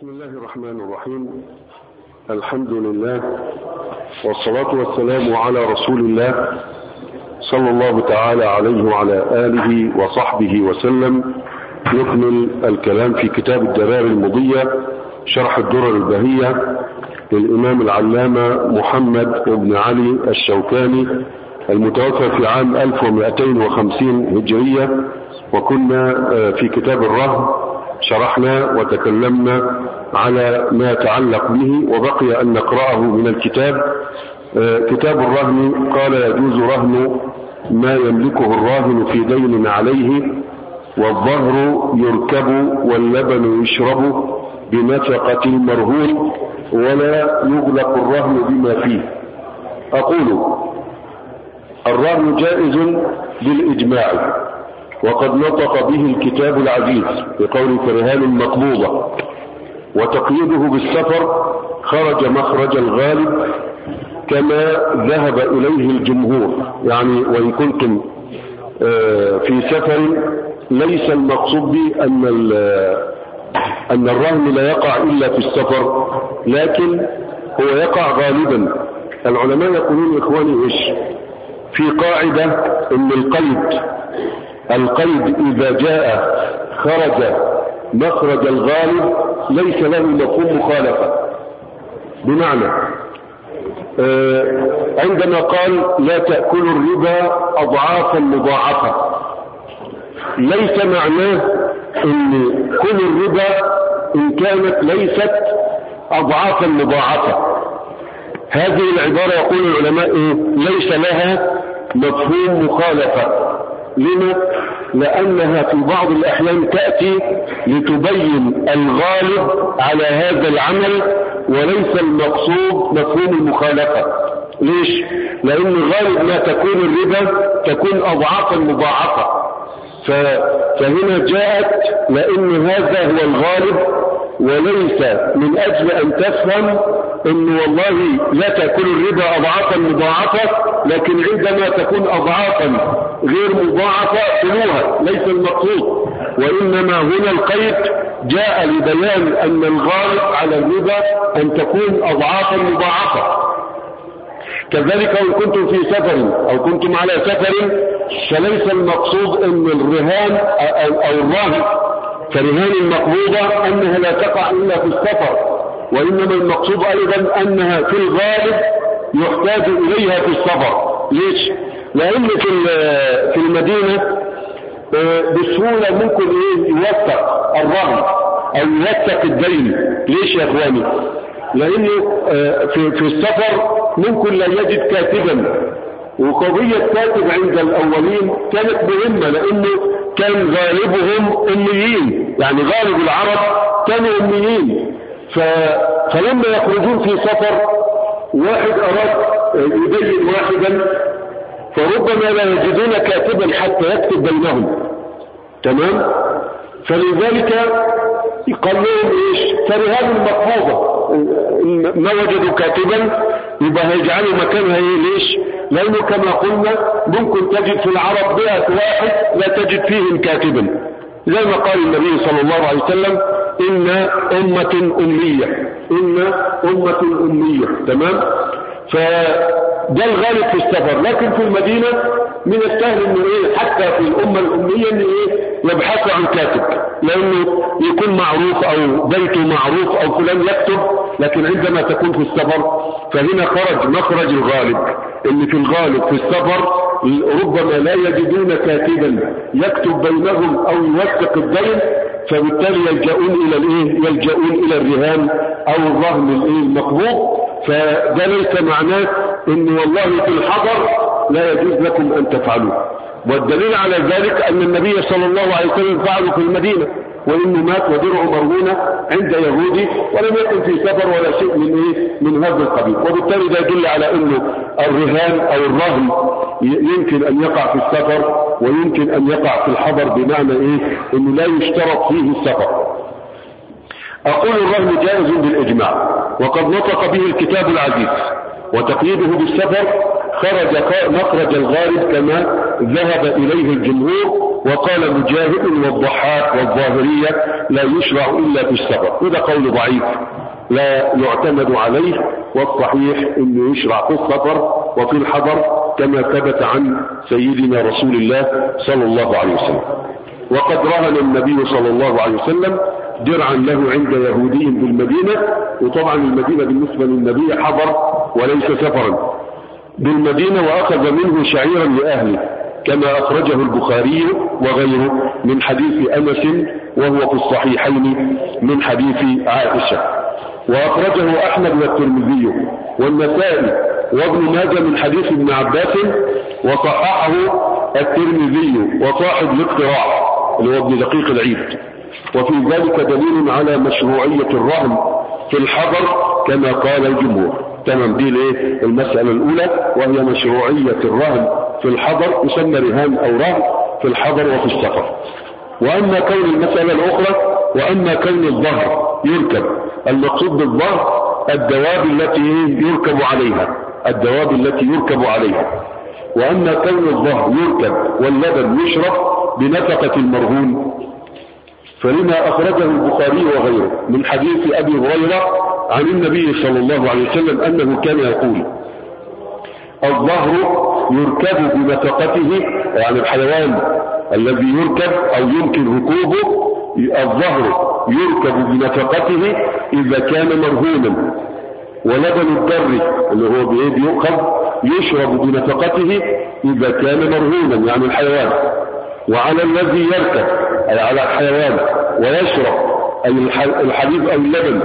بسم الله الرحمن الرحيم. الحمد لله والصلاة والسلام على رسول الله صلى الله تعالى عليه وعلى آله وصحبه وسلم. نكمل الكلام في كتاب الدرار المضية شرح الدرر البهية للإمام العلامة محمد بن علي الشوكاني المتوفى في عام 1250 هجرية. وكنا في كتاب الرهن شرحنا وتكلمنا على ما يتعلق به، وبقي أن نقرأه من الكتاب. كتاب الرهن قال: يجوز رهن ما يملكه الراهن في دين عليه، والظهر يركب واللبن يشرب بنفقة المرهون، ولا يغلق الرهن بما فيه. أقول: الرهن جائز بالإجماع، وقد نطق به الكتاب العزيز بقول كرهان مقبوضة، وتقييده بالسفر خرج مخرج الغالب كما ذهب إليه الجمهور. يعني وإن كنتم في سفر ليس المقصود به أن الرهن لا يقع إلا في السفر، لكن هو يقع غالبا. العلماء يقولون إخواني إيش في قاعدة إن القيد إذا جاء خرج مخرج الغالب ليس له مفهوم مخالفة. بمعنى عندما قال: لا تأكلوا الربا أضعافا مضاعفة، ليس معناه ان كل الربا ان كانت ليست أضعافا مضاعفة. هذه العبارة يقول العلماء ليس لها مفهوم مخالفة. لما؟ لأنها في بعض الأحيان تأتي لتبين الغالب على هذا العمل، وليس المقصود مفهوم المخالفة. ليش؟ لأن غالب ما تكون الربا تكون أضعافا مضاعفة، فهنا جاءت لأن هذا هو الغالب، وليس من أجل أن تفهم أن والله لا تأكل الربا أضعافا مضاعفة، لكن عندما تكون أضعافا غير مضاعفة كلوها، ليس المقصود. وإنما هنا القيد جاء لبيان أن الغالب على الربا أن تكون أضعافا مضاعفة. كذلك لو كنتم في سفر أو كنتم على سفر، فليس المقصود أن الرهان أو الرهن كرهان المقبوضة أنها لا تقع إلا في السفر، وإنما المقصود أيضا أنها في الغالب يحتاج إليها في السفر. ليش؟ لأن في المدينة بسهولة ممكن يوثق الرهن أو يوثق الدين. ليش يا أخواني؟ لأنه في السفر ممكن لا يجد كاتبا، وقضية كاتب عند الأولين كانت مهمة، لأنه كان غالبهم أميين، يعني غالب العرب كانوا أميين. فلما يخرجون في سفر واحد أراد يبين واحدا، فربما لا يجدون كاتبا حتى يكتب بينهم. تمام؟ فلذلك قال لهم ايش؟ فرهان المقبوضة، ما وجدوا كاتبا يبقى هيجعلوا مكانها ليش؟ لانه كما قلنا ممكن تجد في العرب 100 واحد لا تجد فيهم كاتبا، زي ما قال النبي صلى الله عليه وسلم: إن أمة أمية. تمام؟ فده الغالب في السفر. لكن في المدينة من السهل انه حتى في الأمة الأمية انه يبحثوا عن كاتب، لأنه يكون معروف أو بيته معروف أو فلان يكتب. لكن عندما تكون في السفر فهنا خرج مخرج الغالب، ان في الغالب في السفر ربما لا يجدون كاتبا يكتب بينهم أو يوثق الدين، فبالتالي يلجؤون إلى الرهان أو الرهن المقبوض. فده ليس معناه ان والله في الحضر لا يجوز لكم أن تفعلوه. والدليل على ذلك أن النبي صلى الله عليه وسلم فعله في المدينة، وإنه مات ودرعه مرهونة عند يهودي، ولم يكن في سفر ولا شيء من هذا القبيل. وبالتالي ده يدل على أنه الرهان أو الرهن يمكن أن يقع في السفر ويمكن أن يقع في الحضر، بمعنى أنه لا يشترط فيه السفر. أقول: الرهن جائز بالإجماع، وقد نطق به الكتاب العزيز، وتقييده بالسفر خرج مخرج الغالب كما ذهب إليه الجمهور. وقال مجاهد والضحاك والظاهرية لا يشرع إلا في السفر، وده قول ضعيف لا يعتمد عليه، والصحيح انه يشرع في السفر وفي الحضر كما ثبت عن سيدنا رسول الله صلى الله عليه وسلم. وقد رهن النبي صلى الله عليه وسلم درعا له عند يهودي بالمدينة، وطبعا المدينة بالنسبة للنبي حضر وليس سفرا بالمدينة، وأخذ منه شعيرا لأهله كما أخرجه البخاري وغيره من حديث أنس، وهو في الصحيحين من حديث عائشة. وأخرجه أحمد والترمذي والنسائي وابن ماجه من حديث ابن عباس، وصححه الترمذي وصاحب الاقتراح اللي هو ابن دقيق العيد. وفي ذلك دليل على مشروعية الرهن في الحضر كما قال الجمهور. تمام، دي المسألة الأولى، وهي مشروعية الرهن في الحضر، يسمى رهان أو رهن في الحضر وفي السفر. وأما كون المسألة الأخرى، وأما كون الظهر يركب، المقصود بالظهر الدواب التي يركب عليها، الدواب التي يركب عليها. وأما كون الظهر يركب واللبن يشرب بنفقة المرهون، فلما أخرجه البخاري وغيره من حديث أبي هريرة عن النبي صلى الله عليه وسلم أنه كان يقول: الظهر يركب بنفقته، يعني الحيوان الذي يركب أو يمكن ركوبه، الظهر يركب بنفقته إذا كان مرهونا، ولبن الدر اللي هو بيؤخذ يشرب بنفقته إذا كان مرهونا، يعني الحيوان. وعلى الذي يركب أي على الحيوان ويشرب أي الحليب أو اللبن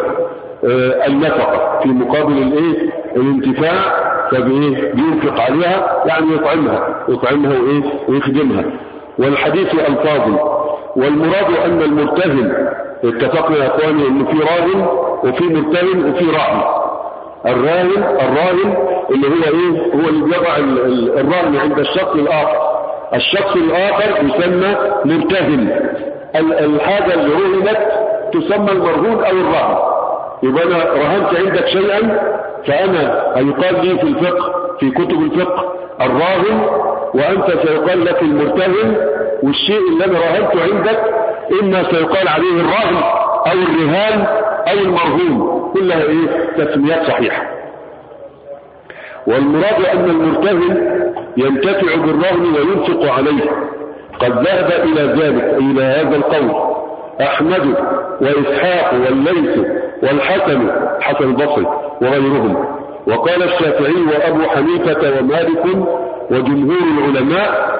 النفقة في مقابل الانتفاع، فبينفق عليها يعني يطعمها ويخدمها. والحديث ألفاظ، والمراد أن المرتهن، اتفقنا يا اخواني ان في راهن وفي مرتهن وفي راهن. الراهن اللي هو اللي بيضع الرهن عند الشخص الآخر يسمى مرتهن. الحاجة اللي رهنت تسمى المرهون أو الرهن. يبقى أنا رهنت عندك شيئا، فأنا هيقال لي في الفقه في كتب الفقه الراهن، وأنت سيقال لك المرتهن. والشيء اللي أنا رهنته عندك إما سيقال عليه الراهن أو الرهان أو المرهون، كلها تسميات صحيحة. والمراد أن المرتهن ينتفع بالرهن وينفق عليه. قد ذهب إلى ذلك، إلى هذا القول، أحمد وإسحاق والليث والحسن البصري وغيرهم. وقال الشافعي وأبو حنيفة ومالك وجمهور العلماء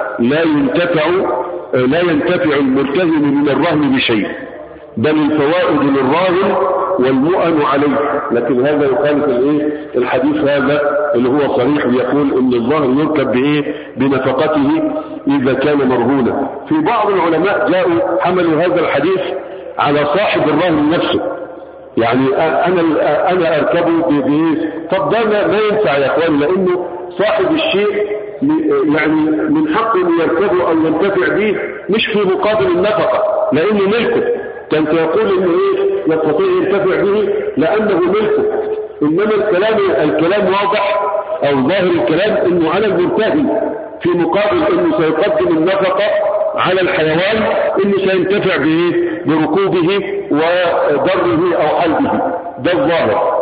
لا ينتفع المرتهن من الرهن بشيء، بل الفوائد للراهن والمؤن عليه. لكن هذا يخالف الحديث هذا اللي هو صريح، يقول ان الظهر يركب بنفقته اذا كان مرهونا. في بعض العلماء جاءوا حملوا هذا الحديث على صاحب الرهن نفسه، يعني انا اركبه طب ده ما ينفع يا اخوان، لانه صاحب الشيء يعني من حقه ان يركبه او ينتفع به مش في مقابل النفقه، لانه ملكه. كان يقول انه يستطيع ينتفع به لانه ملكه. انما الكلام واضح، او ظاهر الكلام انه على المرتهن في مقابل انه سيقدم النفقه على الحيوان، انه سينتفع به بركوبه وضره او حلبه. ده الظاهر.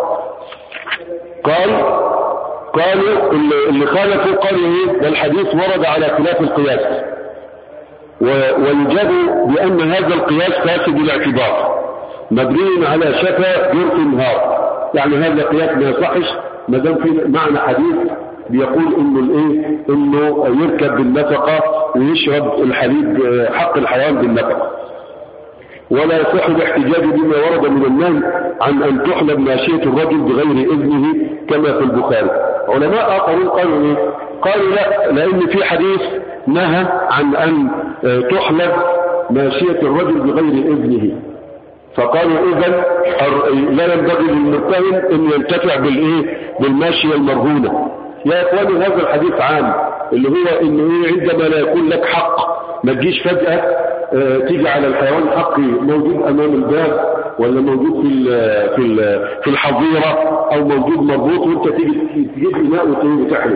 قالوا اللي خالفوا قالوا ده الحديث ورد على خلاف القياس، ويجاب بأن هذا القياس فاسد الاعتبار مبني على شفا جرف النهار. يعني هذا قياس ما يصحش ما دام في معنى حديث بيقول انه يركب بالنفقة ويشرب الحليب حق الحيوان بالنفقة. ولا يصح الاحتجاج بما ورد من النهي عن ان تحلب ماشية الرجل بغير اذنه كما في البخاري. علماء اخرون قالوا لا، لان في حديث نهى عن ان تحلب ماشية الرجل بغير اذنه، فقالوا اذا لا ينبغي للمرتهن ان ينتفع بالماشية المرهونة. يا اخواني هذا الحديث عام، اللي هو انه عندما لا يكون لك حق ما تجيش فجأة تيجي على الحيوان حقي موجود امام الباب ولا موجود في الحظيرة او موجود مربوط، وانت تيجي تجيب اناء وتحلب.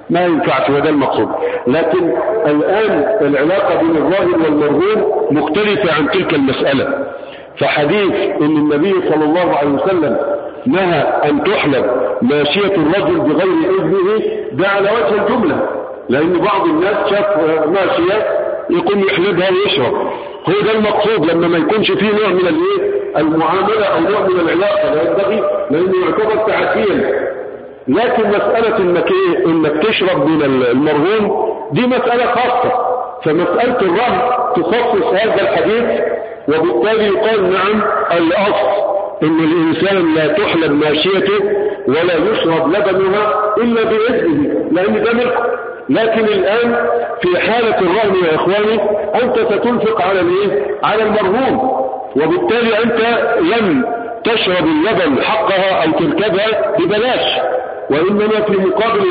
ما ينفعش، وده المقصود. لكن الآن العلاقة بين الراهن والمرهون مختلفة عن تلك المسألة. فحديث ان النبي صلى الله عليه وسلم نهى ان تحلب ماشية الرجل بغير اذنه ده على وجه الجملة، لان بعض الناس شاف ماشية يقوم يحلبها ويشرب. هو ده المقصود لما ما يكونش فيه نوع من المعاملة او نوع من العلاقة، لا ينبغي لانه يعتبر تعسيا. لكن مسألة انك تشرب من المرهون دي مسألة خاصة، فمسألة الرهن تخصص هذا الحديث، وبالتالي يقال نعم الأصل ان الانسان لا تحلب ماشيته ولا يشرب لبنها الا باذنه لان ده ملكه. لكن الان في حالة الرهن يا اخواني انت ستنفق على المرهون، وبالتالي انت لم تشرب اللبن حقها او تركبها ببلاش، وانما في مقابل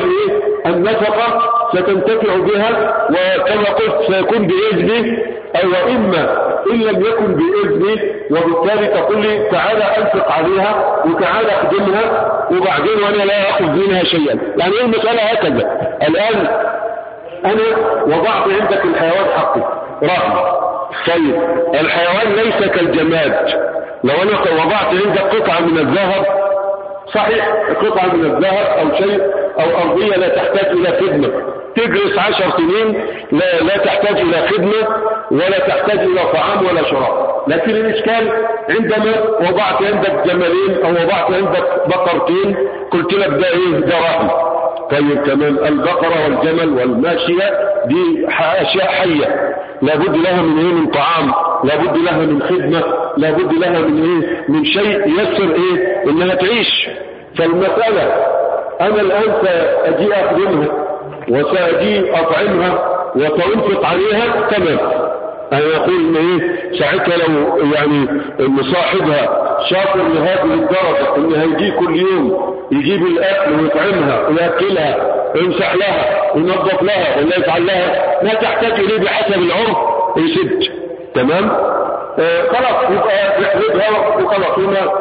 النفقة ستنتفع بها، وكما قلت سيكون باذنه او اما ان لم يكن باذنه، وبالتالي تقول لي تعالى انفق عليها وتعالى اخدمها وبعدين وانا لا اخذ منها شيئا. يعني ايه المسألة هكذا؟ الان انا وضعت عندك الحيوان حقي رهن، طيب الحيوان ليس كالجماد. لو انا وضعت عندك قطعة من الذهب، صحيح قطعة من الذهب او شيء او ارضية لا تحتاج الى خدمة، تجلس 10 سنين لا تحتاج الى خدمة ولا تحتاج الى طعام ولا شراب. لكن الاشكال عندما وضعت عندك جملين او وضعت عندك بقرتين قلت لك ده رهن. طيب كمان البقرة والجمل والماشية دي اشياء حية لابد لها من طعام، لابد لها من خدمة، لابد لها من شيء يسر انها تعيش. فالمسألة انا الان سأجي اخدمها وسأجي اطعمها وتنفق عليها، تمام. انا اقول ساعتها لو يعني ان صاحبها شاطر لهذه الدرجة ان هيجي كل يوم يجيب الاكل ويطعمها ويأكلها ويمسح لها وينظف لها ولا يفعل لها ما تحتاج اليه بحسب العرف يسد، تمام. خلاص يبقى يحرقها وخلاص،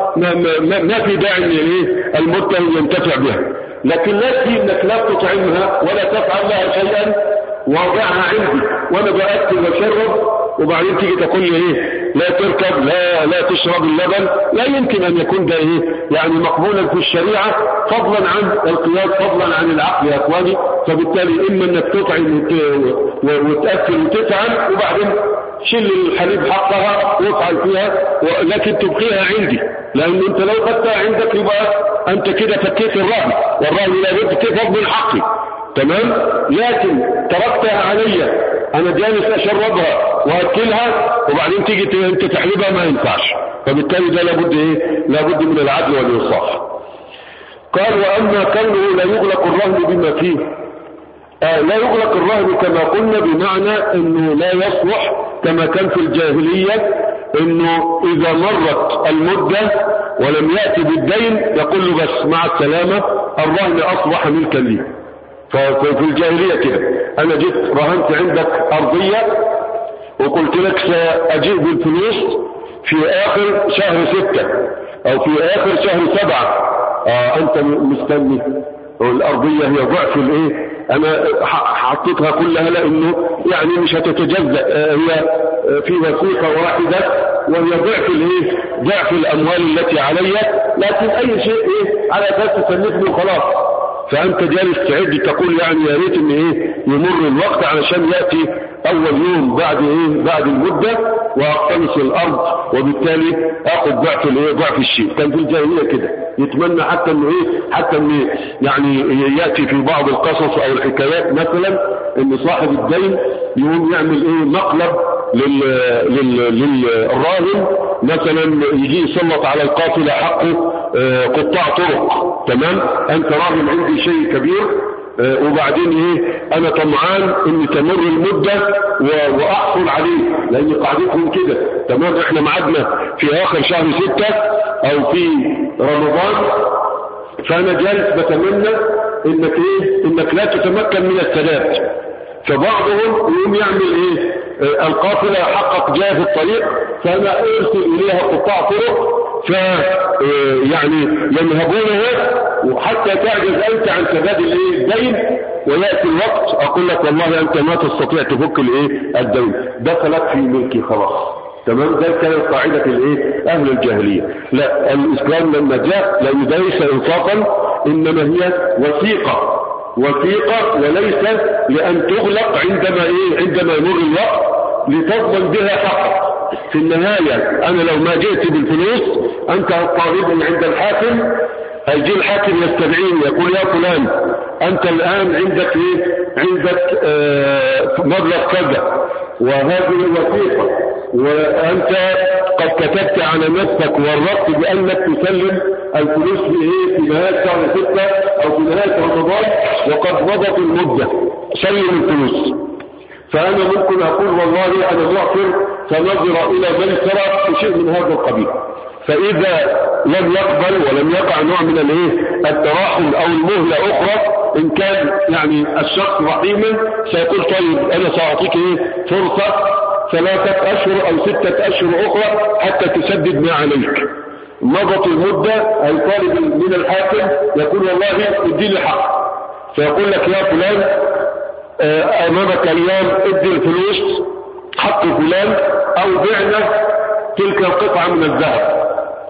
ما في داعي ان المتهم ينتفع بها. لكن لا تجي انك لا تطعمها ولا تفعل لها شيئا ووضعها عندي وانا باكل واشرب وبعدين تيجي تقول لي لا تركب لا تشرب اللبن. لا يمكن ان يكون ده يعني مقبولا في الشريعة، فضلا عن القياس، فضلا عن العقل يا اخواني. فبالتالي اما انك تطعم وتأكل وتتعب وبعدين شيل الحليب حقها وافعل فيها، لكن تبقيها عندي، لان انت لو خدتها عندك يبقى انت كده فكيت الرهن، والرهن لابد تفض من حقي، تمام. لكن تركتها علي انا جالس اشربها واكلها وبعدين تيجي انت تحلبها، ما ينفعش. فبالتالي ده لابد من العدل والانصاف. قال واما كونه لا يغلق الرهن بما فيه، لا يغلق الرهن كما قلنا بمعنى انه لا يصلح كما كان في الجاهلية، انه اذا مرت المدة ولم يأتي بالدين يقول له بس مع السلامة الرهن اصبح ملكا لي. ففي الجاهلية كده انا جيت رهنت عندك ارضية وقلت لك سأجيء بالفلوس في اخر شهر 6 او في اخر شهر 7. انت مستني والارضية هي ضعف انا حطيتها كلها لانه يعني مش هتتجزأ، هي في وثيقة واحدة وهي ضعف الاموال التي علي، لكن اي شيء على اساس تسلفني وخلاص. فانت جالس تعد تقول يعني يا ريت ان يمر الوقت علشان ياتي اول يوم بعد المده واقتنص الارض، وبالتالي اخذ ضعف الشيء. كان في الجاهليه كده يتمنى حتى ان يعني ياتي في بعض القصص او الحكايات مثلا ان صاحب الدين يقوم يعمل مقلب للراهن، مثلا يجي يسلط على القافله حقه قطاع طرق، تمام. انت راهن عندي شيء كبير وبعدين انا طمعان ان تمر المدة واحصل عليه، لان قاعدتهم كده، تمام. احنا معدنا في اخر شهر 6 او في رمضان، فانا جالس بتمنى انك لا تتمكن من السداد. فبعضهم يقوم يعمل القافلة حقق جاء في الطريق، فانا ارسل اليها قطاع طرق يعني ينهبونها وحتى تعجز أنت عن سداد الدين، ويأتي الوقت أقول لك والله أنت ما تستطيع تفك الدين، دخلت في ملكي خلاص. تمام. ده كانت قاعدة أهل الجاهلية. لا، الإسلام لما جاء ليس إنصافا، إنما هي وثيقة وليس لأن تغلق عندما يمر الوقت لتضمن بها حق. في النهاية أنا لو ما جئت بالفلوس أنت طالب عند الحاكم، هيجي الحاكم يستدعيني يقول يا فلان أنت الآن عندك مبلغ كذا وهذه الوثيقة، وأنت قد كتبت على نفسك ورطت بأنك تسلم الفلوس في نهاية شهر 6 أو في نهاية رمضان وقد مضت المدة، سلم الفلوس. فأنا ممكن أقول والله أنا معفر فنظر إلى ميسرة شيء من هذا القبيل، فإذا لم يقبل ولم يقع نوع من التراحم أو المهلة أخرى، إن كان يعني الشخص رحيما سيقول طيب أنا سأعطيك فرصة 3 أشهر أو 6 أشهر أخرى حتى تسدد ما عليك. مضت المدة، الطالب من الحاكم يقول والله اديني حق، فيقول لك يا فلان أمامك اليوم ادي الفلوس حق فلان أو بعنا تلك القطعة من الذهب.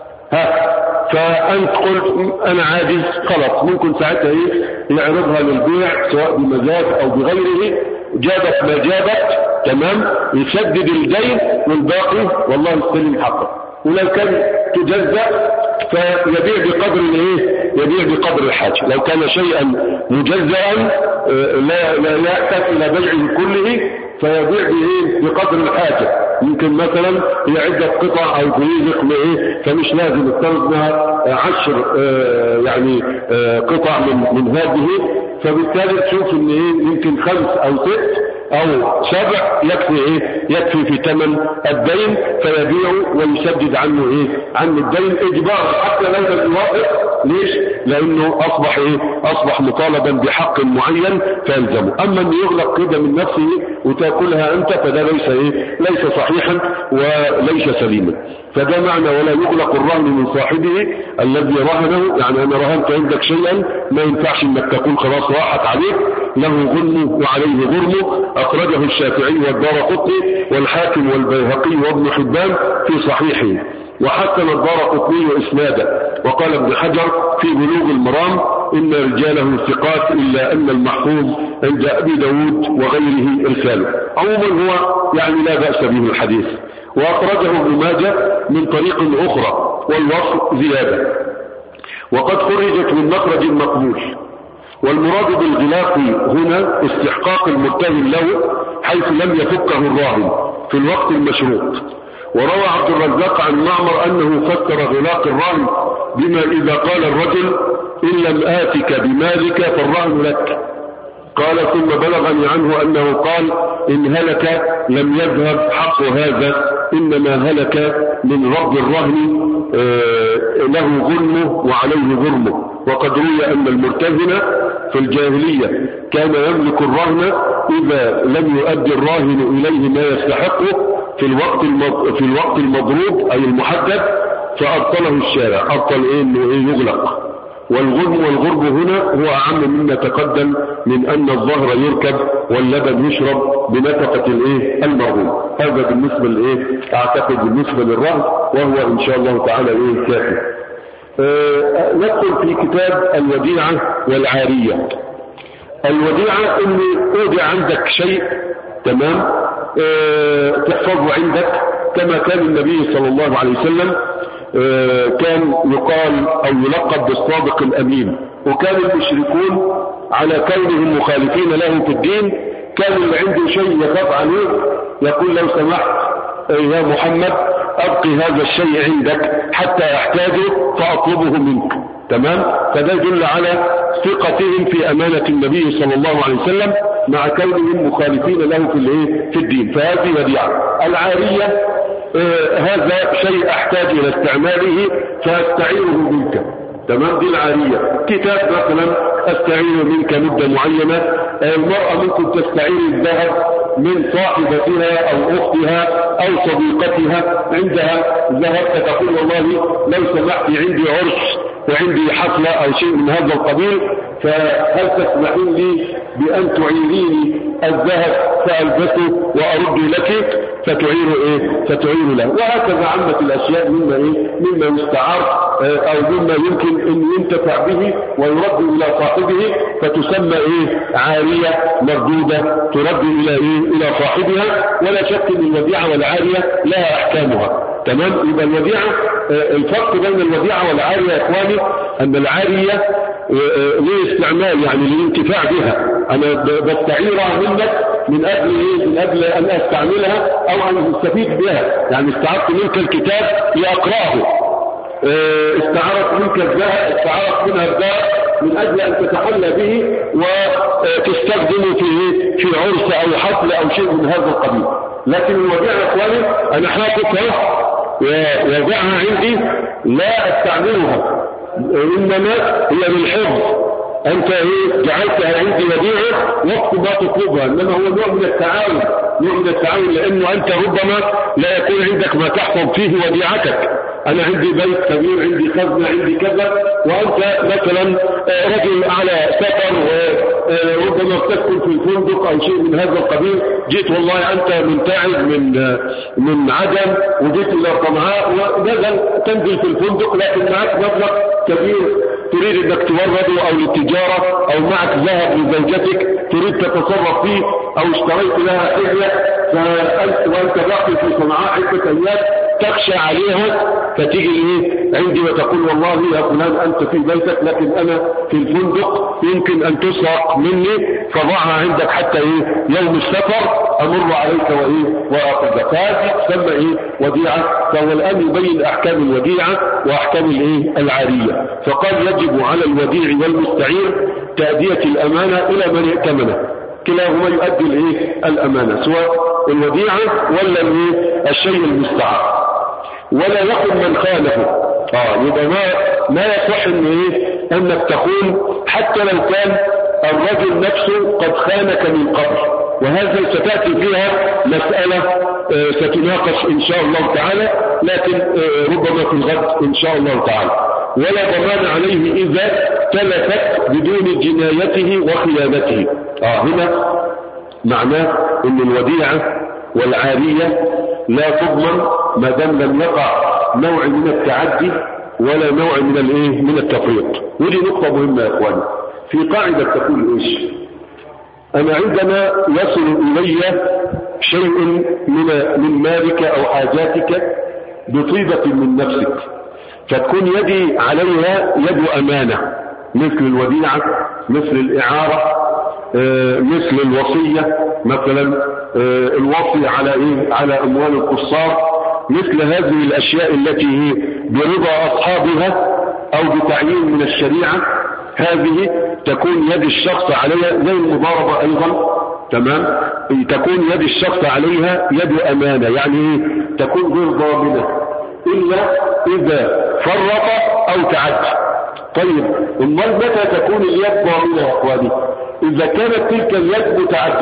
فأنت قلت أنا عاجز، خلاص ممكن ساعتها يعرضها للبيع سواء بمزاد أو بغيره، جابت ما جابت تمام، يسدد الدين والباقي والله يستلم حقه. ولو كان تجزأ فيبيع بقدر الحاجة. لو كان شيئا مجزأ لا يحتاج إلى بيعه كله فيبيع بقدر الحاجة. يمكن مثلا هي عدة قطع أو رزق فمش لازم يستخدمها 10 قطع من هذه، فبالتالي تشوف ان يمكن 5 أو 6 أو 7 يكفي في ثمن الدين، فيبيعه ويسدد عنه الدين إجبارا حتى لا يوافق. ليش؟ لأنه أصبح مطالبا بحق معين فيلزمه. أما أن يغلق كده من نفسه وتأكلها أنت فده ليس صحيحا وليس سليما. فده معنى ولا يغلق الرهن من صاحبه الذي رهنه. يعني أنا رهنت عندك شيئا ما ينفعش انك تقول خلاص راحت عليك، له غنمه وعليه غرمه. أخرجه الشافعي والدارقطني والحاكم والبيهقي وابن حبان في صحيحه، وحسن الدارقطني إسناده. وقال ابن حجر في بلوغ المرام إن رجاله ثقات إلا أن المحفوظ عند أبي داود وغيره إرساله. عموما هو لا بأس به الحديث. وأخرجه ابن ماجه من طريق أخرى والوصف زيادة، وقد خرجت من مخرج مقبول. والمراد بالغلاق هنا استحقاق المتهم له حيث لم يفكه الراهن في الوقت المشروط. وروى عبد الرزاق عن معمر أنه فسر غلاق الرهن بما إذا قال الرجل إن لم آتك بمالك فالرهن لك. قال ثم بلغني عنه أنه قال إن هلك لم يذهب حق هذا، إنما هلك من رب الرهن له غنمه وعليه غرمه. وقد روي أن المرتهن في الجاهلية كان يملك الرهن إذا لم يؤدي الراهن إليه ما يستحقه في الوقت المضروب أي المحدد فأبطله الشارع. أبطل إنه يغلق. والغنم والغرب هنا هو أعم مما تقدم من أن الظهر يركب واللبن يشرب بنفقة المرغوم. هذا بالنسبة أعتقد بالنسبة للرهن، وهو إن شاء الله تعالى كافي. ندخل في كتاب الوديعة والعارية. الوديعة إن أودع عندك شيء تمام تحفظه عندك، كما كان النبي صلى الله عليه وسلم كان يقال أو يلقب بالصادق الأمين. وكان المشركون على كونهم مخالفين له في الدين كان اللي عنده شيء يخاف عليه يقول لو سمحت يا محمد أبقي هذا الشيء عندك حتى أحتاجه فأطلبه منك. تمام. فده يدل على ثقتهم في أمانة النبي صلى الله عليه وسلم مع كونهم مخالفين له في الدين. فهذه وديعة. العارية هذا شيء أحتاج إلى استعماله فأستعيره منك. تمام. دي العارية. كتاب مثلا أستعيره منك مدة معينة. المرأة ممكن تستعير الذهب من صاحبتها أو أختها أو صديقتها عندها ذهب فتقول والله لو سمحت عندي عرس عندي حفلة أو شيء من هذا القبيل، فهل تسمحين لي بأن تعيريني الذهب فألبسه وأرد لك فتعير له. وهكذا عامة الأشياء مما يستعار أو مما يمكن أن ينتفع به ويرد إلى صاحبه، فتسمى عارية مردودة ترد إلى صاحبها. ولا شك أن الوديعة والعارية لها أحكامها. تمام. يبقى الوديعة، الفرق بين الوديعة والعارية يا إخواني أن العارية لاستعمال، يعني للانتفاع بها. أنا بستعيرها منك من أجل أن أستعملها أو أن أستفيد بها. يعني استعرت منك الكتاب لأقرأه، استعرت منك الذهب، استعرت منها الذهب من أجل أن تتحلى به وتستخدمه في عرس أو حفل أو شيء من هذا القبيل. لكن الوديعة يا إخواني أنا حاططها ووضعها عندي لا أستعملها، إنما هي للحفظ. أنت جعلتها عندي وديعة وقت ما تطلبها، إنما هو نوع من التعاون، لأنه أنت ربما لا يكون عندك ما تحفظ فيه وديعتك. أنا عندي بيت كبير، عندي خزنة، عندي كذا، وأنت مثلا رجل على سفر وربما تسكن في الفندق أو شيء من هذا القبيل. جيت والله أنت منتعب من عدن وجيت إلى صنعاء ونزل تنزل في الفندق، لكن معك مبلغ كبير تريد انك تورده او للتجارة او معك ذهب لزوجتك تريد تتصرف فيه او اشتريت لها حلية وانت باقي في صنعاء عدة ايام تخشى عليها، فتيجي عندي وتقول والله يا فلان انت في بيتك لكن انا في الفندق يمكن ان تسرق مني، فضعها عندك حتى يوم السفر امر عليك واخذك. هذه تسمى وديعة. فهو الان يبين احكام الوديعة واحكام العارية. فقال يجب على الوديع والمستعير تأدية الامانة الى من ائتمنه، كلاهما يؤدي الامانة سواء الوديعة ولا الشيء المستعار، ولا يكن من خالفه. يبقى ما يصح انك تخون حتى لو كان الرجل نفسه قد خانك من قبل. وهذا ستأتي فيها مسألة ستناقش ان شاء الله تعالى، لكن ربما في الغد ان شاء الله تعالى. ولا ضمان عليه اذا تلفت بدون جنايته وخيانته. هنا معناه ان الوديعة والعارية لا تضمن ما دام لم يقع نوع من التعدي ولا نوع من التفريط. ودي نقطة مهمة يا اخواني. في قاعدة تقول انا عندما يصل الي شيء من مالك او حاجاتك بطيبة من نفسك، فتكون يدي عليها يد امانة، مثل الوديعة، مثل الاعارة، مثل الوصية، مثلا الوصي على اموال القصار، مثل هذه الاشياء التي هي برضا اصحابها او بتعيين من الشريعة. هذه تكون يد الشخص عليها زي المضاربة ايضا. تمام. تكون يد الشخص عليها يد امانة، يعني تكون غير ضامنة الا اذا فرط او تعدى. طيب امال متى تكون اليد ضامنة يا اخواني؟ اذا كانت تلك اليد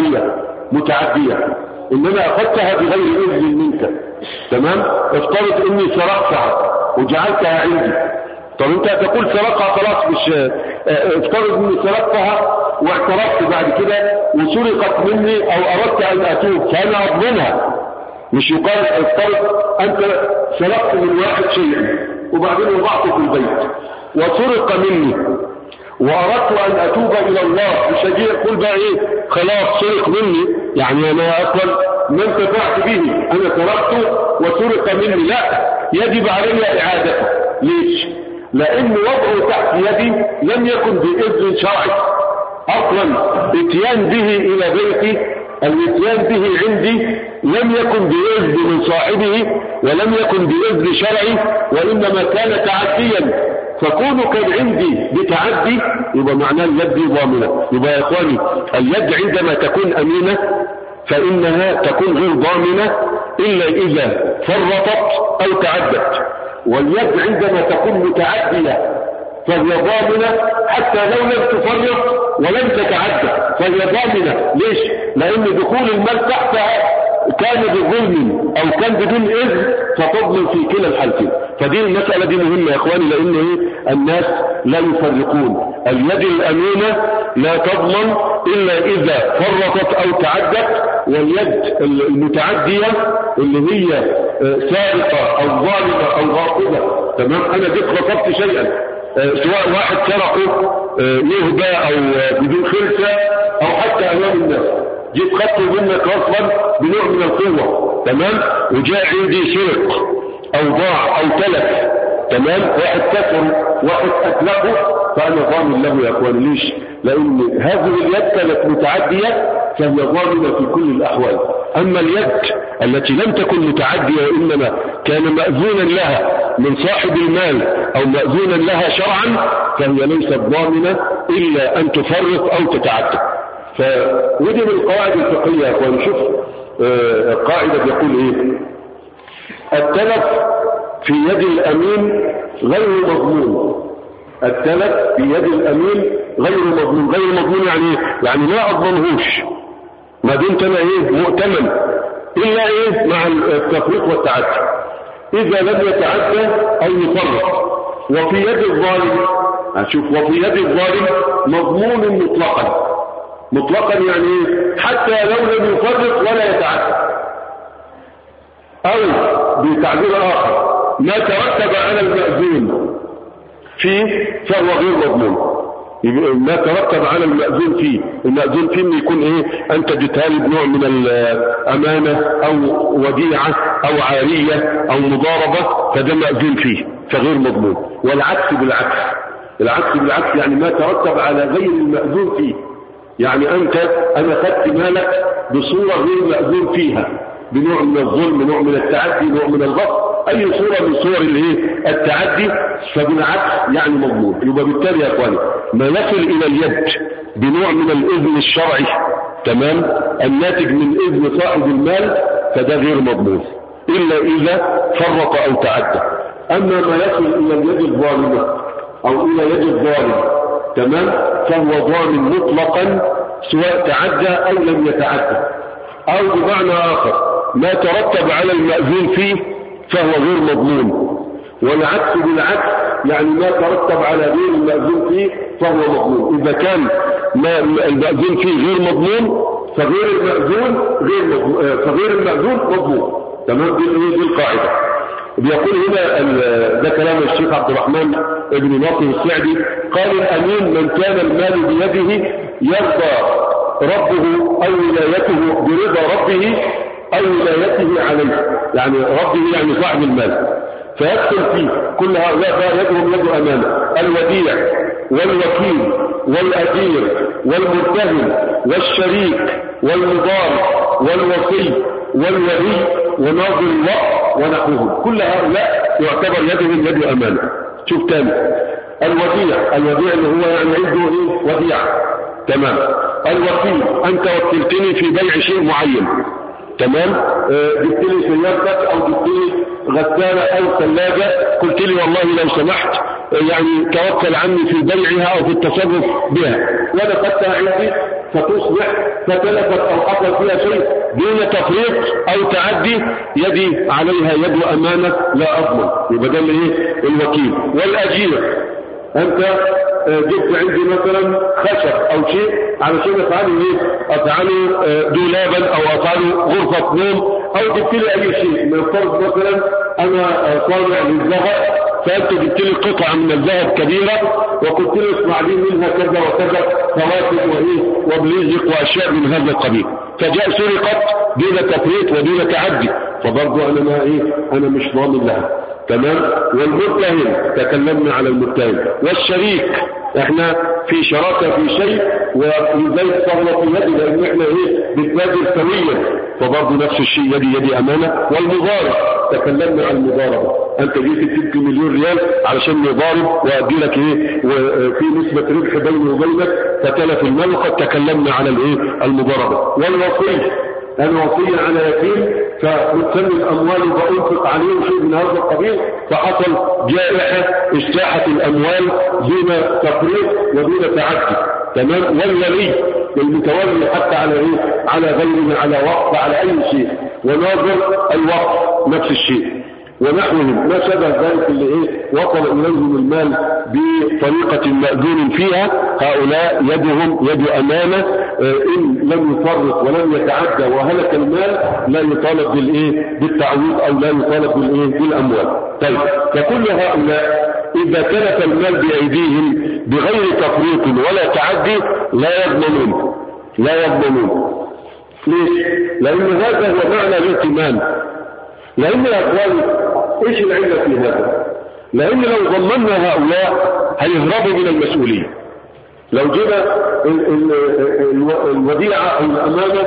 متعدية انما اخذتها بغير اذن منك. تمام. افترض اني سرقتها وجعلتها عندي. طب انت تقول سرقها خلاص، مش افترض اني سرقتها واعترفت بعد كده وسرقت مني او اردت ان اتوب، فانا اضمنها. مش يقال افترض انت سرقت من واحد شيء وبعدين وضعته في البيت وسرق مني واردت ان اتوب الى الله، مش هجي اقول بقى خلاص سرق مني، يعني انا اصلا ما انتفعت به، انا سرقته وسرق مني. لا، يجب علي اعادته. ليش؟ لان وضعه تحت يدي لم يكن باذن شرعي اصلا. اتيان به الى بيتي، الاتيان به عندي لم يكن باذن من صاحبه ولم يكن باذن شرعي، وانما كان تعديا. فكونه كان عندي بتعدي يبقى معناه اليد ضامنة. يبقى يا اخواني اليد عندما تكون امينة فانها تكون غير ضامنة الا اذا فرطت او تعدت، واليد عندما تكون متعدية فهي ضامنة حتى لو لم تفرط ولم تتعدى، فهي ضامنة. ليش؟ لان دخول المال تحتها كان بظلم او كان بدون اذن فتضمن في كلا الحالتين. فدي المسألة دي مهمة يا اخواني، لان الناس لا يفرقون. اليد الامينة لا تضمن الا اذا فرطت او تعدت، واليد المتعدية اللي هي سارقة او ظالمة او غاصبة، تمام، انا جيت غصبت شيئا، سواء واحد سرقه نهبة او بدون خلفة او حتى امام الناس، جيت خدته منك غصبا بنوع من القوة، تمام، وجاء عندي سرق او ضاع او تلف، تمام، واحد كسر واحد اتلفه، فانا ضامن له يا اخوان. ليش؟ لان هذه اليد كانت متعدية فهي ضامنة في كل الاحوال. اما اليد التي لم تكن متعدية وانما كان مأذونا لها من صاحب المال او مأذونا لها شرعا فهي ليست ضامنة الا ان تفرط او تتعدى. فودي من القواعد الفقهية يا اخوان. شوف قاعدة بيقول ايه؟ التلف في يد الامين غير مضمون. التلف في يد الامين غير مضمون. غير مضمون يعني ايه؟ يعني ما اضمنهوش ما دمت انا ايه مؤتمن، الا ايه مع التفريط والتعدي. اذا لم يتعدى او يفرط. وفي يد الظالم، هشوف، وفي يد الظالم مضمون مطلقا. مطلقا يعني ايه؟ حتى لو لم يفرط ولا يتعدى. او بتعبير اخر ما ترتب على المأذون فيه فهو غير مضمون. ما ترتب على المأذون فيه، المأذون فيه انه يكون ايه؟ انت جتهال بنوع من الامانة او وديعة او عارية او مضاربة، فده مأذون فيه فغير مضمون. والعكس بالعكس. العكس بالعكس يعني ما ترتب على غير المأذون فيه، يعني انا خدت مالك بصورة غير مأذون فيها، بنوع من الظلم، نوع من التعدي، نوع من الغصب، اي صورة من صور التعدي، فبالعكس يعني مضمون. يبقى بالتالي يا اخواني ما يصل الى اليد بنوع من الاذن الشرعي، تمام، الناتج من اذن صاحب المال، فده غير مضمون الا اذا فرط او تعدى. اما ما يصل الى اليد الظالمة او الى يد الظالم، تمام، فهو ضامن مطلقا سواء تعدى او لم يتعدى. او بمعنى اخر ما ترتب على المأذون فيه فهو غير مضمون. والعكس بالعكس يعني ما ترتب على غير المأذون فيه فهو مضمون. اذا كان ما المأذون فيه غير مضمون فغير المأذون مضمون، تمام. دي القاعدة. بيقول هنا ده كلام الشيخ عبد الرحمن ابن ناصر السعدي، قال الامين من كان المال بيده يرضى ربه او ولايته برضا ربه او ولايته عليه، يعني ربه يعني صاحب المال، فيدخل فيه كل هؤلاء يدهم يد امانه: الوديع والوكيل والاجير والمرتهن والشريك والمضارب والوصي والولي وناظر الوقت ونحوهم، كل هؤلاء يعتبر يدهم يد امانه. شوف تاني: الوديع اللي هو يعني عنده ايه؟ وديعه، تمام. الوكيل انت وكلتني في بيع شيء معين، تمام، جبت لي سيارتك او جبت لي غسالة او ثلاجة، قلت لي والله لو سمحت يعني توكل عني في بيعها او في التصرف بها، وانا خدتها عندي فتصبح فتلفت او حصل فيها شيء دون تفريط او تعدي، يدي عليها يد امانة لا اضمن، يبقى ده ايه؟ الوكيل. والاجير انت جبت عندي مثلا خشب او شيء علشان افعله ايه؟ افعله دولابا او افعله غرفة نوم، او جبت لي اي شيء. من فرض مثلا انا صانع للذهب، فانت جبت لي قطعة من الذهب كبيرة وقلت لي اصنع لي منها كذا وكذا فواتب وايه وبليزق واشياء من هذا القبيل، فجاء سرقت دون تفريط ودون تعدي، فبرضه انا ما ايه؟ انا مش ضامن لها، تمام. والمرتهن تكلمنا على المرتهن. والشريك احنا في شراكة في شيء وزي صغلة في يدي لان احنا ايه؟ بنتاجر سويا، فبرضه نفس الشيء يدي امانة. والمضارب تكلمنا عن المضاربة، انت جيت تدي مليون ريال علشان نضارب وادي لك ايه؟ وفي نسبة ربح بيني وبينك فتلف المال، وقد تكلمنا على الايه؟ المضاربة. والوصي أنا وصية على يتيم فمتسمي الأموال وبأنفق عليهم شيء من هذا القبيل، فحصل جائحة اجتاحت الأموال دون تفريط ودون تعدي، تمام، والولي المتولي حتى على ايه؟ على غيره، على وقف، على اي شيء، وناظر الوقف نفس الشيء ونحوهم ما شابه ذلك اللي ايه وصل اليهم المال بطريقة مأذون فيها. هؤلاء يدهم يد امانة، ان لم يفرط ولم يتعدى وهلك المال لا يطالب بالايه بالتعويض او لا يطالب بالايه بالاموال. طيب، فكل هؤلاء اذا تلف المال بايديهم بغير تفريط ولا تعدي لا يضمنون. ليش؟ لان هذا هو معنى الائتمان. لان يا اخواني ايش العلة في هذا؟ لان لو ضمننا هؤلاء هيهربوا من المسؤولية. لو جينا الوديعة او الامانة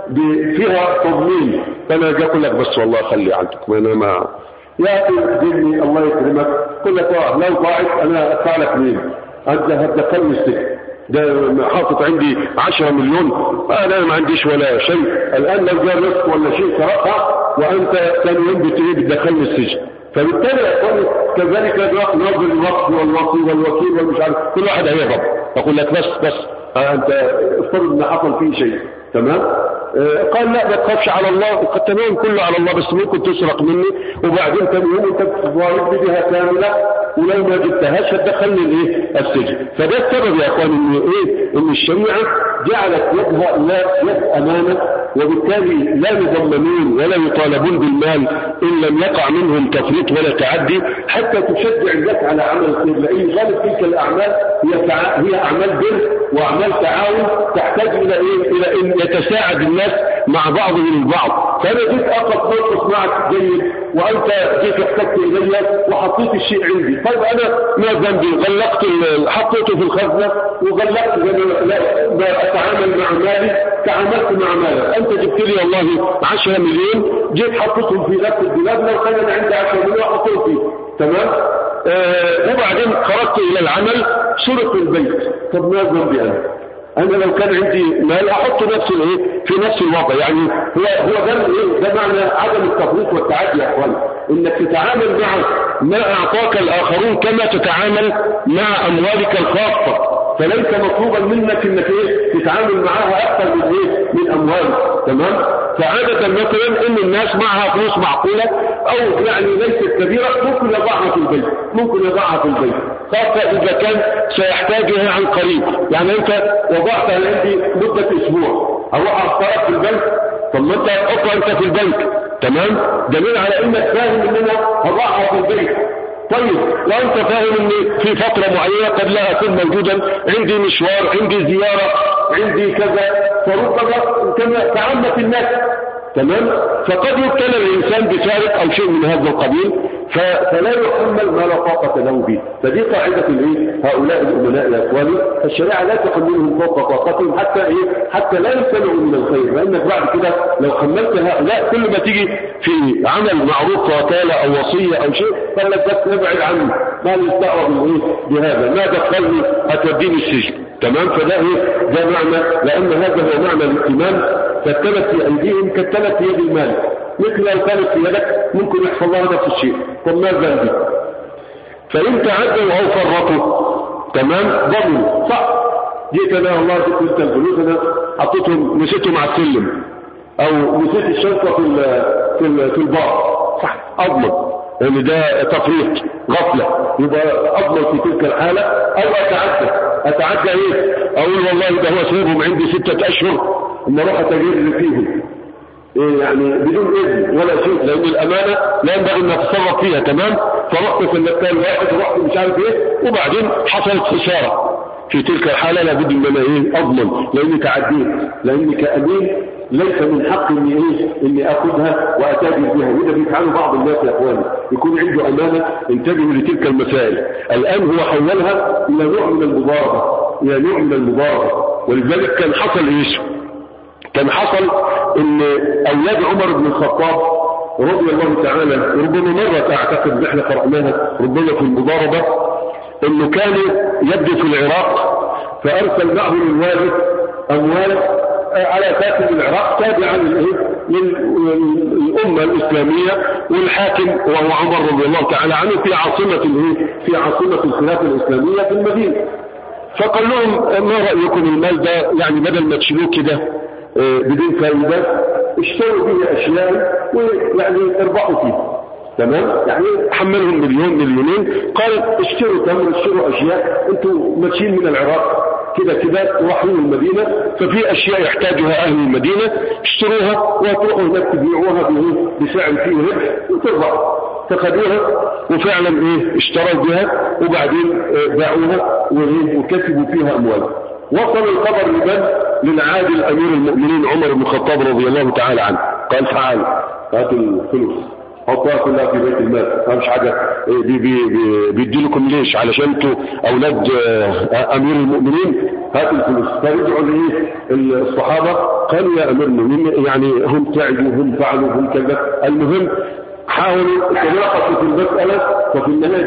فيها تضمين، فانا جاء اقول لك بس والله خلي عندك، وانا ما يا اخي ديني الله يكرمك، كل طاعة لو ضاعت انا ادفع لك مين؟ انت هتدخلني السجن، ده حاطط عندي 10 مليون، انا ما عنديش ولا شيء، الان لو جاء نصف ولا شيء سرقها وانت ثاني يوم بتدخلني السجن. فبالتالي يا اخواني كذلك ناظر الوقف والوصي والوكيل والمش عارف، كل واحد هيهرب. اقول لك بس انت افترض ان حصل فيه شيء، تمام؟ قال لا ما تخافش على الله، قد تمام كله على الله، بس ممكن تسرق مني وبعدين ثاني يوم انت تضارب بها كامله ولو ما جبتهاش هتدخلني الايه السجن. فده السبب يا اخوان ان ايه ان الشريعه جعلت يد هؤلاء يد امانه، وبالتالي لا يضمنون ولا يطالبون بالمال ان لم يقع منهم تفريط ولا تعدي، حتى تشجع الناس على عمل الخير. لان غالب تلك الاعمال هي اعمال بر واعمال تعاون تحتاج الى ايه؟ الى ان يتساعد الناس مع بعضهم البعض. فانا جيت اقف موقف معك جيد وانت جيت احتجت الي وحطيت الشيء عندي، طيب انا ما ذنبي؟ غلقت حطيته في الخزنه وغلقت ما اتعامل مع مالي تعاملت مع مالك، انت جبت لي والله 10 مليون جيت حطيتهم في نفس البلاد، لو كان انا عندي 10 مليون حطيتهم فيه، تمام؟ وبعدين خرجت الى العمل سرق البيت، طب ما ذنبي انا لو كان عندي مال احط نفس الايه في نفس الوضع. يعني هو ده معنى عدم التفريط والتعدي يا اخوان، انك تتعامل مع ما اعطاك الاخرون كما تتعامل مع اموالك الخاصه، فليس مطلوبا منك انك ايه تتعامل معاها اكثر من ايه من اموالك، تمام؟ فعادة مثلا ان الناس معها فلوس معقولة او يعني ليست كبيرة ممكن يضعها في البيت، خاصة اذا كان سيحتاجها عن قريب. يعني انت وضعتها عندي مدة اسبوع، اروح اختارك في البنك، طب ما انت هتحطها انت في البنك، تمام؟ دليل على انك فاهم ان انا هضعها في البيت. طيب وانت فاهم ان في فترة معينة قد لا اكون موجودا، عندي مشوار، عندي زيارة، عندي كذا، فربما كما تعمت الناس، تمام؟ فقد يبتلى الانسان بفارق او شيء من هذا القبيل، فلا يحمل ما لا طاقة له به. فدي قاعدة هؤلاء الامناء يا اخواني، فالشريعة لا تحملهم فوق طاقتهم حتى لا يمتنعوا من الخير، لانك بعد كده لو حملت هؤلاء كل ما تيجي في عمل معروف وكالة او وصية او شيء فلك بس نبعد عنه، ما نستعرض بهذا، ما دخلني هتوديني السجن، تمام؟ فده ده معنى، لان هذا هو معنى الائتمان. فالتلف في ايديهم كالتلف في يد المال، مثل لو كانت في يدك ممكن يحصل لها نفس الشيء، طب ما ذنبي؟ فإن تعدوا أو فرطوا، تمام؟ ضمنوا، صح؟ جيت أنا والله جبت أنت الفلوس أنا حطيتهم نسيتهم على السلم أو نسيت الشنطة في البار، صح؟ أضمن لأن ده تفريط غفلة، يبقى أضمن في تلك الحالة. أو أتعدى إيه؟ أقول والله ده هو سيبهم عندي 6 أشهر إن أروح أتجر فيهم يعني بدون إذن ولا شيء، لأن الأمانة لا ينبغي أن نتصرف فيها، تمام؟ فرحت في المكان واحد ورحت مش عارف إيه وبعدين حصلت خسارة، في تلك الحالة لابد أن أنا أضمن، لأني تعديت، لأني كأمين ليس من حق إني أخذها وأتاجر بها. وإذا بيفعلوا بعض الناس يا أخواني يكون عنده أمانة، انتبهوا لتلك المسائل. الآن هو حولها إلى نوع من المضاربة، ولذلك كان حصل ان اولاد عمر بن الخطاب رضي الله تعالى، ربما مرة اعتقد نحن قرأناها ربما في المضاربة، انه كان يبدو في العراق فارسل معه الوالد اموال على اساس العراق تابعا للامة الاسلامية، والحاكم وهو عمر رضي الله تعالى عنه في عاصمة الخلافة الاسلامية في المدينة. فقال لهم ما رأيكم المال ده يعني بدل ما تشيلوه كده بدون فائدة اشتروا به أشياء ويعني اربحوا فيه. تمام؟ يعني حملهم مليونين. قال اشتروا تمر، اشتروا أشياء، انتوا ماشيين من العراق كده تروحون المدينة، ففي أشياء يحتاجها أهل المدينة اشتروها وتروحوا هناك تبيعوها بسعر فيه ربح وتربح. فخدوها وفعلا اشتروا بها وبعدين باعوها وكسبوا فيها أموال. وصل الخبر للعادل أمير المؤمنين عمر بن الخطاب رضي الله تعالى عنه. قال تعال هات الفلوس حطها كلها في بيت المال، ما مش حاجة بيدي لكم ليش علشان انتوا أولاد أمير المؤمنين، هات الفلوس. فرجعوا الصحابة قالوا يا أمير المؤمنين يعني هم تعبوا هم فعلوا هم كذا. المهم حاولوا تناقشوا في المسألة وفي النهاية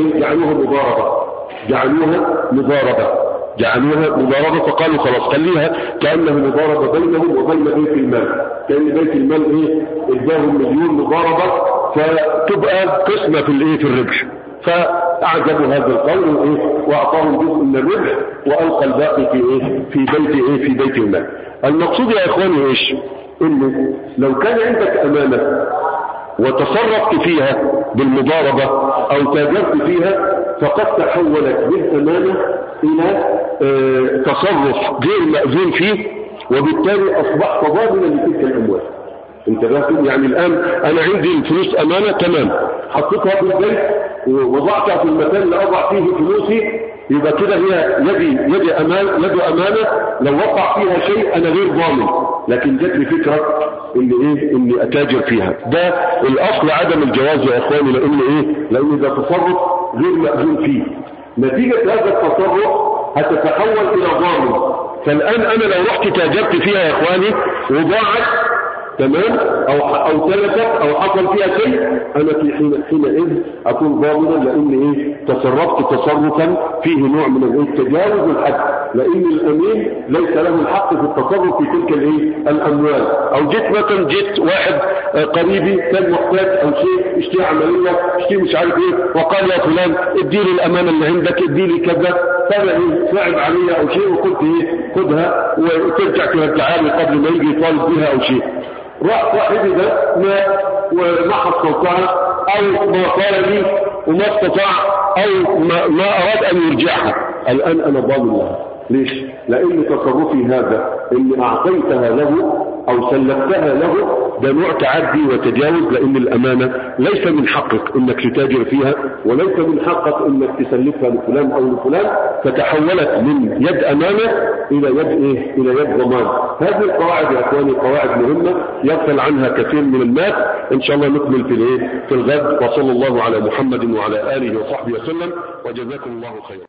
جعلوها مضاربة. فقالوا خلاص خليها كأنه مضاربة بينهم وبين بيت المال، كأن بيت المال اداهم مليون مضاربة فتبقى قسمة في الربح. فأعجبوا هذا القول وأعطاهم جزء من الربح وألقى الباقي في بيت المال. المقصود يا إخواني إيش؟ إنه لو كان عندك أمانة وتصرفت فيها بالمضاربة أو تاجرت فيها فقد تحولت بالأمانة إلى تصرف غير مأذون فيه، وبالتالي أصبحت ضامنا لتلك الأموال. انتبهتم؟ يعني الآن أنا عندي الفلوس أمانة، تمام، حطيتها في البيت ووضعتها في المكان اللي أضع فيه فلوسي، يبقى كده هي يد أمانة. لو وقع فيها شيء أنا غير ضامن، لكن جت لي فكرة إني أتاجر فيها. ده الأصل عدم الجواز يا إخواني، لأن ده تصرف غير مأذون فيه. نتيجة هذا التصرف هتتحول إلى ضامن. فالآن أنا لو رحت تاجرت فيها يا إخواني وضاعت، تمام، أو تلفت أو حصل فيها شيء، أنا في حينئذ أكون ضامنا، لأن تصرفت تصرفا فيه نوع من التجاوز الحد، لأن الأمين ليس له الحق في التصرف في تلك الأموال. أو جيت واحد قريبي كان محتاج أو شيء، اشتري عملية، اشتري مش عارف وقال يا فلان اديني الأمانة اللي عندك، اديني كذا، فأنا صعب علي أو شيء وقلت خدها وترجع ترجعها لي قبل ما يجي يطالب بها أو شيء. راح صاحبي ده وما حصلتها او ما قال لي وما استطاع او ما اراد ان يرجعها، الان انا ضامن لها. ليش؟ لان تصرفي هذا اللي اعطيتها له او سلفتها له ده نوع تعدي وتجاوز، لان الامانة ليس من حقك انك تتاجر فيها، وليس من حقك انك تسلفها لفلان او لفلان، فتحولت من يد امانة الى يد ضمان. هذه القواعد يا اخواني قواعد مهمة يغفل عنها كثير من الناس. ان شاء الله نكمل في الغد. وصلى الله على محمد وعلى اله وصحبه وسلم، وجزاكم الله خيرا.